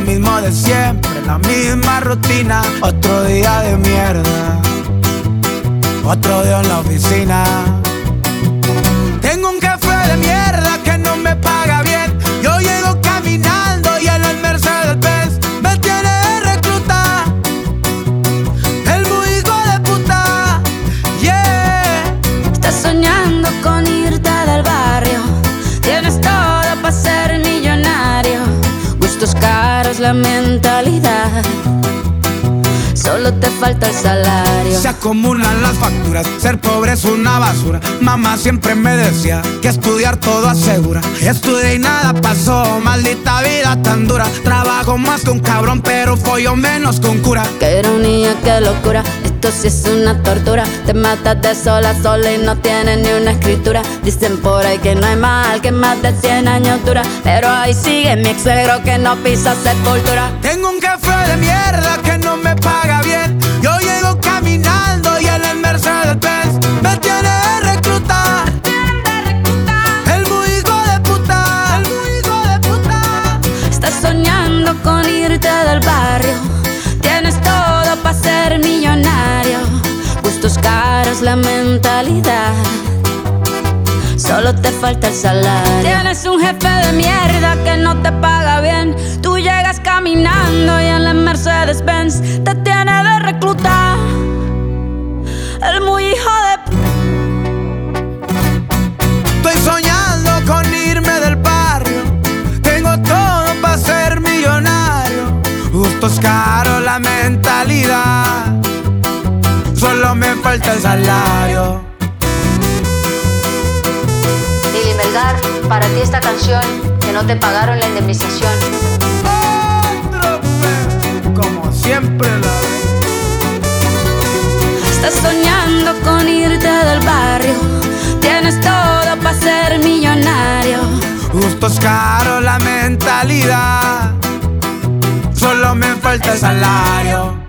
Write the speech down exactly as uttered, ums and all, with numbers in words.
mismo de siempre, la misma rutina. Otro día de mierda, otro día en la oficina. Tengo un jefe de mierda que no me paga bien. Yo llego caminando y en el Mercedes-Benz me tiene de recluta. El muy hijo de puta, yeah. Estás soñando con irte del barrio. Tienes todo para ser millonario. Gustos caros, la mentalidad. Solo te falta el salario. Se acumulan las facturas, ser pobre es una basura. Mamá siempre me decía que estudiar todo asegura. Estudié y nada pasó, maldita vida tan dura. Trabajo más que un cabrón, pero follo menos con cura. Qué ironía, qué locura, esto sí es una tortura. Te matas de sola a sola y no tienes ni una escritura. Dicen por ahí que no hay mal que más de cien años dura, pero ahí sigue mi ex suegro que no pisa sepultura. Tengo un jefe de mierda que no me paga bien. Yo llego caminando y en el Mercedes-Benz me tiene de recluta. El muy hijo de puta, el muy hijo de puta. Estás soñando con irte del barrio. Tienes todo para ser millonario. Gustos caros, la mentalidad. Solo te falta el salario. Tienes un jefe de mierda que no te paga bien. Tú llegas caminando y en la Mercedes-Benz te tiene de recluta. El muy hijo de... Estoy soñando con irme del barrio. Tengo todo para ser millonario. Gustos caros, la mentalidad. Solo me falta el salario. Lili Melgar, para ti esta canción, que no te pagaron la indemnización. Otro pe, como siempre la vez. Estás soñando con irte del barrio. Tienes todo para ser millonario. Gustos caros, la mentalidad. Solo me falta el salario.